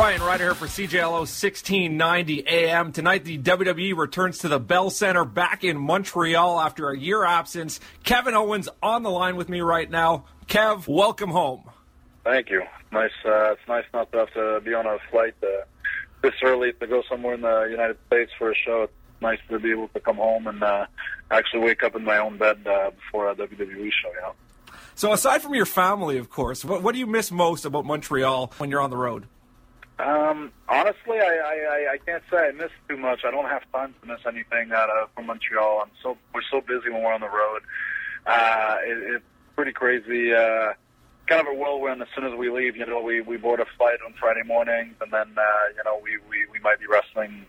Ryan Ryder here for CJLO 1690 AM. Tonight, the WWE returns to the Bell Center back in Montreal after a year absence. Kevin Owens on the line with me right now. Kev, welcome home. Thank you. Nice. It's nice not to have to be on a flight this early to go somewhere in the United States for a show. It's nice to be able to come home and actually wake up in my own bed before a WWE show, you know. So aside from your family, of course, what do you miss most about Montreal when you're on the road? Honestly, I can't say I miss too much. I don't have time to miss anything from Montreal. We're so busy when we're on the road. It's pretty crazy. Kind of a whirlwind as soon as we leave. You know, we board a flight on Friday mornings, and then we might be wrestling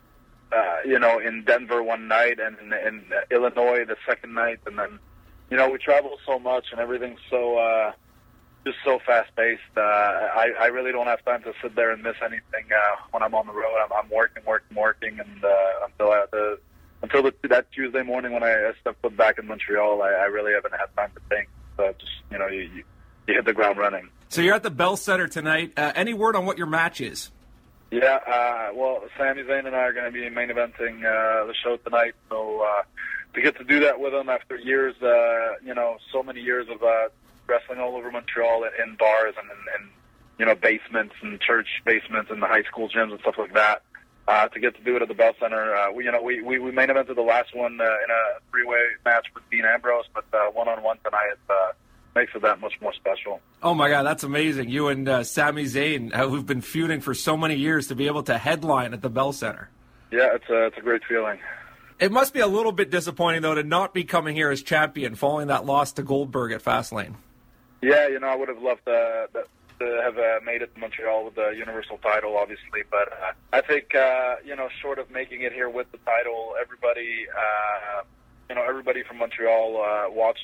in Denver one night and in Illinois the second night, and then we travel so much and everything's so just so fast-paced. I really don't have time to sit there and miss anything when I'm on the road. I'm working, and until that Tuesday morning when I step foot back in Montreal, I really haven't had time to think. You hit the ground running. So you're at the Bell Center tonight. Any word on what your match is? Yeah, well, Sami Zayn and I are going to be main eventing the show tonight, so to get to do that with him after years, so many years of wrestling all over Montreal in bars and basements and church basements and the high school gyms and stuff like that. To get to do it at the Bell Center, we main evented the last one in a three-way match with Dean Ambrose, but one-on-one tonight makes it that much more special. Oh my God, that's amazing! You and Sami Zayn, who've been feuding for so many years, to be able to headline at the Bell Center. Yeah, it's a great feeling. It must be a little bit disappointing, though, to not be coming here as champion following that loss to Goldberg at Fastlane. Yeah, I would have loved to have made it to Montreal with the Universal title, obviously. But I think, short of making it here with the title, everybody from Montreal watched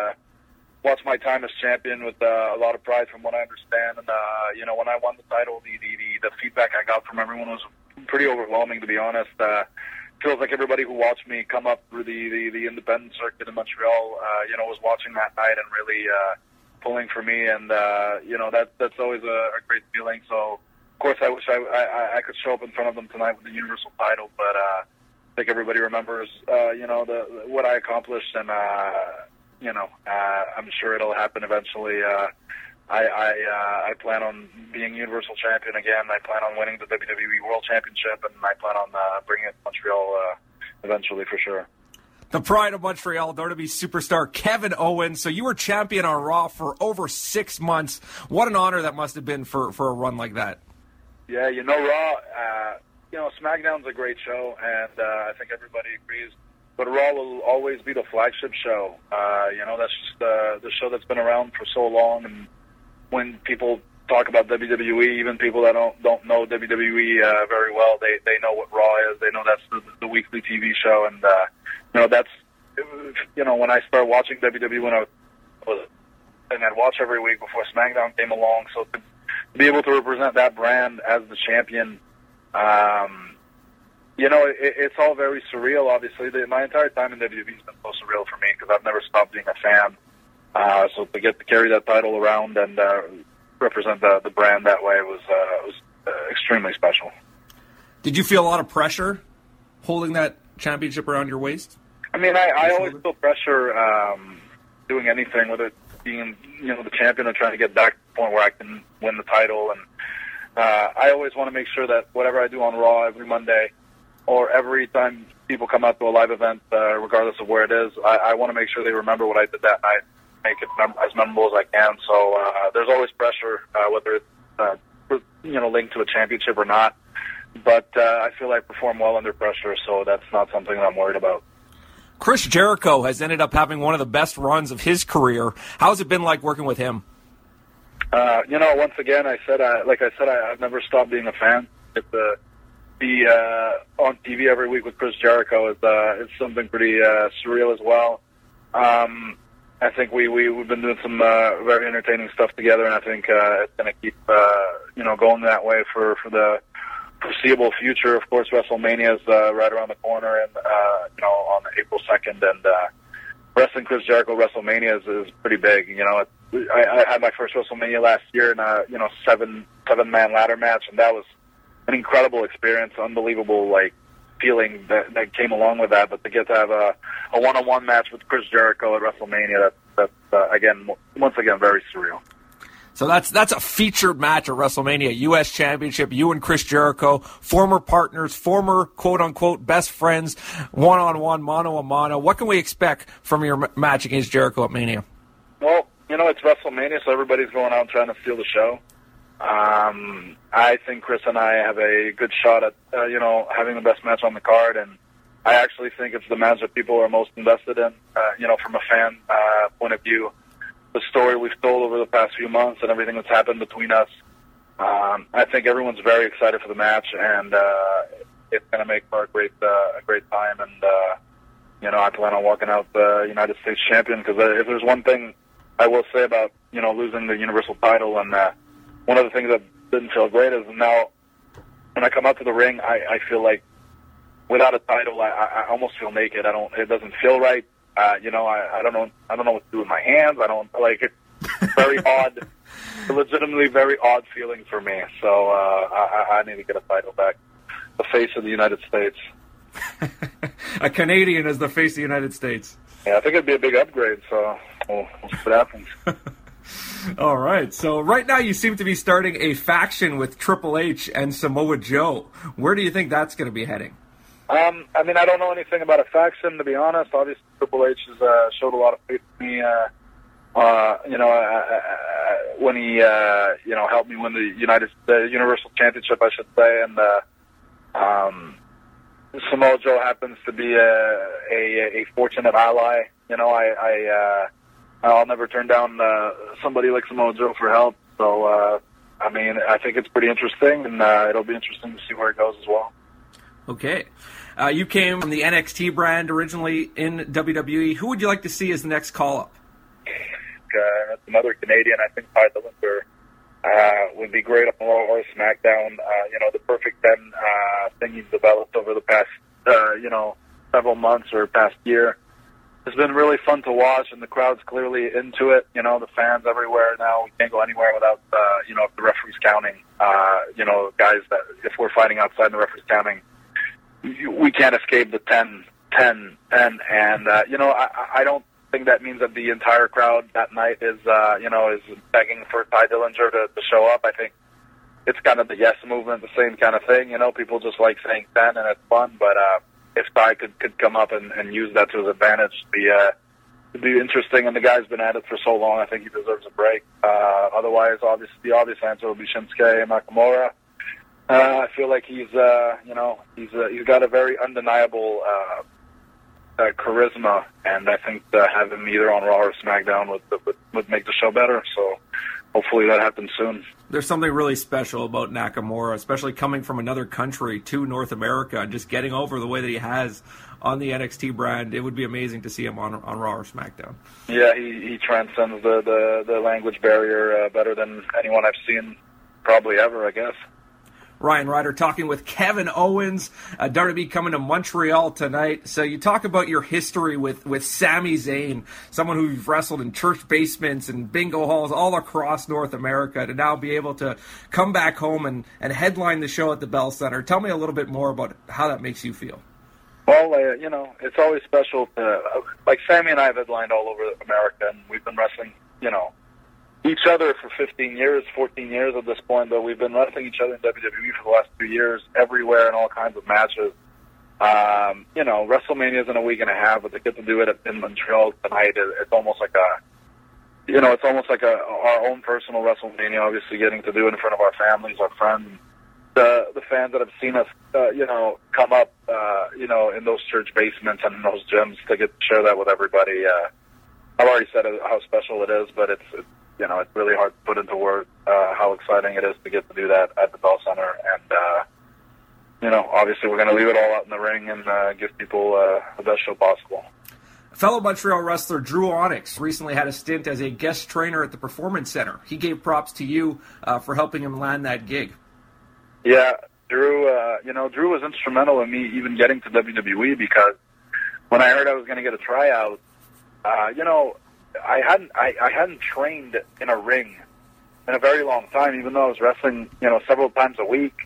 my time as champion with a lot of pride, from what I understand. And when I won the title, the feedback I got from everyone was pretty overwhelming, to be honest. Feels like everybody who watched me come up through the independent circuit in Montreal, was watching that night and really pulling for me, and that's always a great feeling. So, of course, I wish I could show up in front of them tonight with the Universal title, but I think everybody remembers, what I accomplished, and I'm sure it'll happen eventually. I plan on being Universal Champion again. I plan on winning the WWE World Championship, and I plan on bringing it to Montreal eventually for sure. The pride of Montreal, WWE superstar Kevin Owens. So you were champion on Raw for over 6 months. What an honor that must have been for a run like that. Yeah, Raw, SmackDown's a great show, and I think everybody agrees. But Raw will always be the flagship show. That's just the show that's been around for so long, and when people talk about WWE, even people that don't know WWE very well, they know what Raw is. They know that's the weekly TV show, and that's when I started watching WWE when I was, and I'd watch every week before SmackDown came along. So to be able to represent that brand as the champion, it's all very surreal. Obviously, my entire time in WWE has been so surreal for me because I've never stopped being a fan. So to get to carry that title around and represent the brand that way was extremely special. Did you feel a lot of pressure holding that championship around your waist? I mean, I always feel pressure doing anything, whether it's being the champion or trying to get back to the point where I can win the title. And I always want to make sure that whatever I do on Raw every Monday or every time people come out to a live event, regardless of where it is, I want to make sure they remember what I did that night, make it as memorable as I can. So there's always pressure, whether it's linked to a championship or not. But I feel I perform well under pressure, so that's not something that I'm worried about. Chris Jericho has ended up having one of the best runs of his career. How's it been like working with him? Once again, I've never stopped being a fan. To be on TV every week with Chris Jericho is something pretty surreal as well. I think we've been doing some very entertaining stuff together, and I think it's going to keep going that way for the foreseeable future. Of course, WrestleMania is right around the corner, and on April 2nd, and wrestling Chris Jericho WrestleMania is pretty big. I had my first WrestleMania last year in a seven-man ladder match, and that was an incredible experience, unbelievable feeling that came along with that. But to get to have a one-on-one match with Chris Jericho at WrestleMania, that's once again very surreal. So that's a featured match at WrestleMania, U.S. Championship, you and Chris Jericho, former partners, former quote-unquote best friends, one-on-one, mano-a-mano. What can we expect from your match against Jericho at Mania? Well, it's WrestleMania, so everybody's going out trying to steal the show. I think Chris and I have a good shot at, having the best match on the card, and I actually think it's the match that people are most invested in, from a fan point of view. The story we've told over the past few months and everything that's happened between us. I think everyone's very excited for the match, and it's going to make for a great time. And I plan on walking out the United States champion, because if there's one thing I will say about losing the Universal title, and one of the things that didn't feel great is now when I come out to the ring, I feel like without a title, I almost feel naked. It doesn't feel right. I don't know what to do with my hands. It's very odd, legitimately very odd feeling for me. So I need to get a title back. The face of the United States. A Canadian as the face of the United States. Yeah, I think it'd be a big upgrade. So we'll see what happens. All right. So right now you seem to be starting a faction with Triple H and Samoa Joe. Where do you think that's going to be heading? I don't know anything about a faction, to be honest. Obviously, Triple H has showed a lot of faith in me. When he helped me win the Universal Championship, I should say, and Samoa Joe happens to be a fortunate ally. I'll never turn down somebody like Samoa Joe for help. So, I think it's pretty interesting, and it'll be interesting to see where it goes as well. Okay. You came from the NXT brand originally in WWE. Who would you like to see as the next call-up? That's another Canadian. I think Ty Dillinger would be great on Raw or SmackDown. The Perfect 10 thing he's developed over the past, several months or past year. It's been really fun to watch, and the crowd's clearly into it. The fans everywhere now. We can't go anywhere without, if the referee's counting. Guys that if we're fighting outside and the referee's counting, we can't escape the 10, and I don't think that means that the entire crowd that night is begging for Ty Dillinger to show up. I think it's kind of the yes movement, the same kind of thing. People just like saying 10, and it's fun, but if Ty could come up and use that to his advantage, it'd be interesting. And the guy's been at it for so long, I think he deserves a break. Otherwise, obviously, the obvious answer would be Shinsuke Nakamura. I feel like he's got a very undeniable charisma, and I think to have him either on Raw or SmackDown would make the show better. So hopefully that happens soon. There's something really special about Nakamura, especially coming from another country to North America and just getting over the way that he has on the NXT brand. It would be amazing to see him on Raw or SmackDown. Yeah, he transcends the language barrier better than anyone I've seen probably ever, I guess. Ryan Ryder talking with Kevin Owens. WWE coming to Montreal tonight. So you talk about your history with Sami Zayn, someone who you've wrestled in church basements and bingo halls all across North America, to now be able to come back home and headline the show at the Bell Center. Tell me a little bit more about how that makes you feel. Well, it's always special to, Sami and I have headlined all over America, and we've been wrestling, each other for 15 years, 14 years at this point, but we've been wrestling each other in WWE for the last 2 years, everywhere in all kinds of matches. WrestleMania is in a week and a half, but to get to do it in Montreal tonight, it's almost like our own personal WrestleMania, obviously getting to do it in front of our families, our friends, the fans that have seen us, come up, in those church basements and in those gyms, to get to share that with everybody. I've already said how special it is, but it's really hard to put into words how exciting it is to get to do that at the Bell Center. And, obviously we're going to leave it all out in the ring and give people the best show possible. Fellow Montreal wrestler Drew Onyx recently had a stint as a guest trainer at the Performance Center. He gave props to you for helping him land that gig. Yeah, Drew was instrumental in me even getting to WWE, because when I heard I was going to get a tryout, I hadn't trained in a ring in a very long time, even though I was wrestling, several times a week.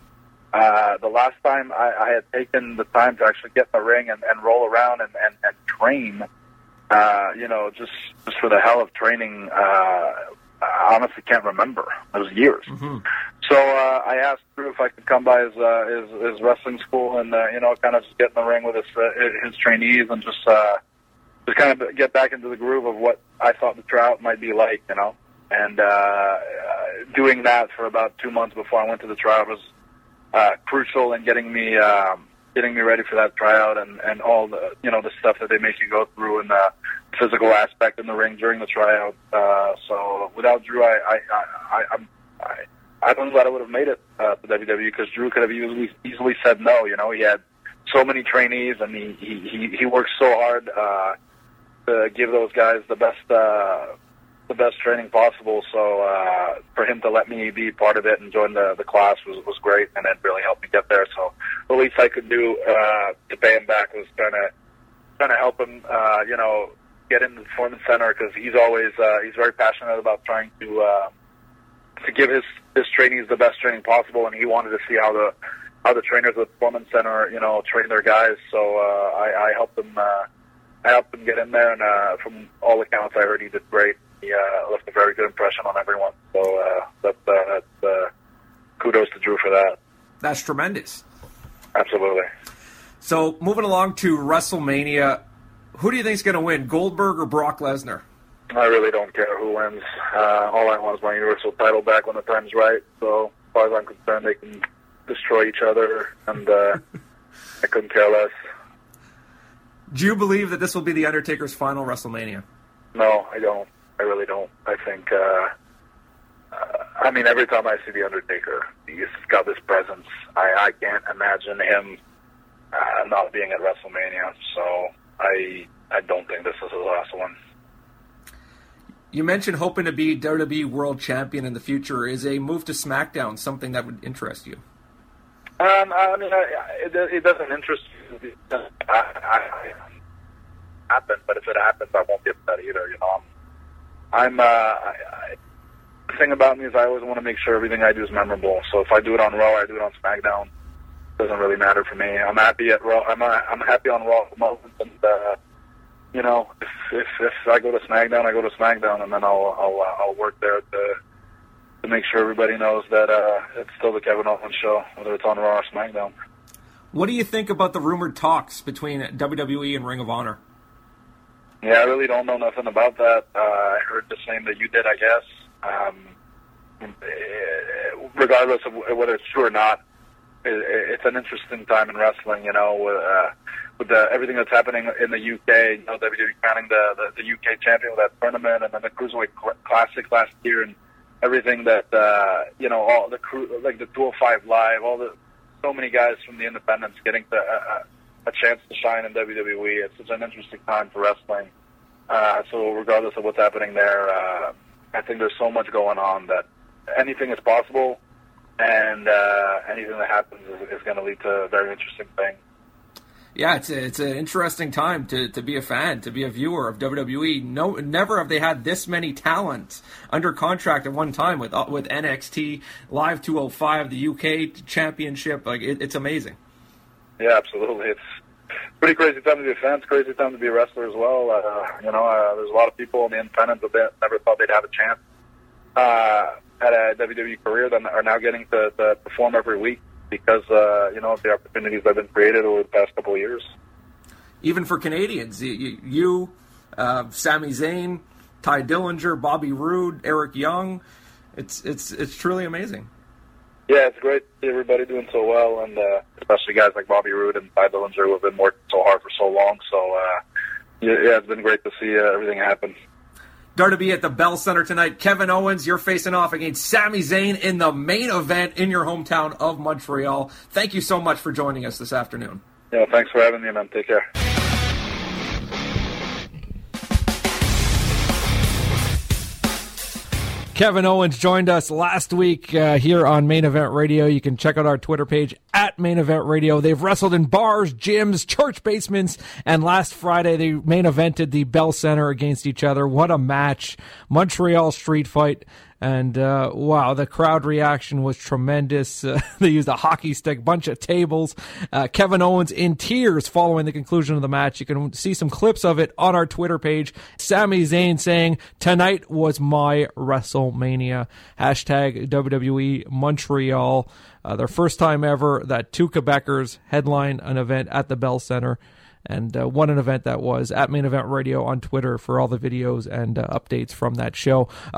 The last time I had taken the time to actually get in the ring and roll around and train, just for the hell of training, I honestly can't remember. It was years. Mm-hmm. So I asked Drew if I could come by his wrestling school and kind of just get in the ring with his trainees and just kind of get back into the groove of what I thought the tryout might be like, And doing that for about 2 months before I went to the tryout was crucial in getting me ready for that tryout and all the the stuff that they make you go through and the physical aspect in the ring during the tryout. So without Drew, I don't know that I would have made it to WWE, because Drew could have easily said no. He had so many trainees and he worked so hard to give those guys the best training possible. So for him to let me be part of it and join the class was great, and it really helped me get there. So the least I could do to pay him back was trying to help him, get into the Performance Center, because he's very passionate about trying to give his trainees the best training possible, and he wanted to see how the trainers at the Performance Center train their guys. So I helped him. I helped him get in there, and from all accounts, I heard he did great. He left a very good impression on everyone. So that's kudos to Drew for that. That's tremendous. Absolutely. So moving along to WrestleMania, who do you think is going to win, Goldberg or Brock Lesnar? I really don't care who wins. All I want is my Universal title back when the time's right. So as far as I'm concerned, they can destroy each other, and I couldn't care less. Do you believe that this will be The Undertaker's final WrestleMania? No, I don't. I really don't. I think, every time I see The Undertaker, he's got this presence. I can't imagine him not being at WrestleMania. So I don't think this is his last one. You mentioned hoping to be WWE World Champion in the future. Is a move to SmackDown something that would interest you? It doesn't interest me. Happen, but if it happens, I won't get that either. The thing about me is I always want to make sure everything I do is memorable. So if I do it on Raw, I do it on SmackDown. It doesn't really matter for me. I'm happy at Raw. I'm happy on Raw at the moment, and if I go to SmackDown, I go to SmackDown, and then I'll work there to make sure everybody knows that it's still the Kevin Owens show, whether it's on Raw or SmackDown. What do you think about the rumored talks between WWE and Ring of Honor? Yeah, I really don't know nothing about that. I heard the same that you did, I guess. Regardless of whether it's true or not, it's an interesting time in wrestling, with everything that's happening in the UK. WWE crowning the UK champion with that tournament, and then the Cruiserweight Classic last year, and everything that all the crew, like the 205 Live, so many guys from the independents getting a chance to shine in WWE. It's such an interesting time for wrestling. So regardless of what's happening there, I think there's so much going on that anything is possible, and anything that happens is going to lead to a very interesting thing. Yeah, it's an interesting time to be a fan, to be a viewer of WWE. Never have they had this many talents under contract at one time with NXT, Live 205, the UK Championship. Like it's amazing. Yeah, absolutely. It's pretty crazy time to be a fan. It's crazy time to be a wrestler as well. There's a lot of people in the independents that never thought they'd have a chance at a WWE career that are now getting to perform every week because of the opportunities that have been created over the past couple of years. Even for Canadians, you Sami Zayn, Ty Dillinger, Bobby Roode, Eric Young, it's truly amazing. Yeah, it's great to see everybody doing so well, and especially guys like Bobby Roode and Ty Dillinger who have been working so hard for so long. So, it's been great to see everything happen. WWE at the Bell Center tonight. Kevin Owens, you're facing off against Sami Zayn in the main event in your hometown of Montreal. Thank you so much for joining us this afternoon. Yeah, thanks for having me, man. Take care. Kevin Owens joined us last week here on Main Event Radio. You can check out our Twitter page at Main Event Radio. They've wrestled in bars, gyms, church basements, and last Friday they main evented the Bell Center against each other. What a match. Montreal street fight. And, wow, the crowd reaction was tremendous. They used a hockey stick, bunch of tables. Kevin Owens in tears following the conclusion of the match. You can see some clips of it on our Twitter page. Sami Zayn saying, "Tonight was my WrestleMania." Hashtag WWE Montreal. Their first time ever that two Quebecers headline an event at the Bell Center. And what an event that was. At Main Event Radio on Twitter for all the videos and updates from that show.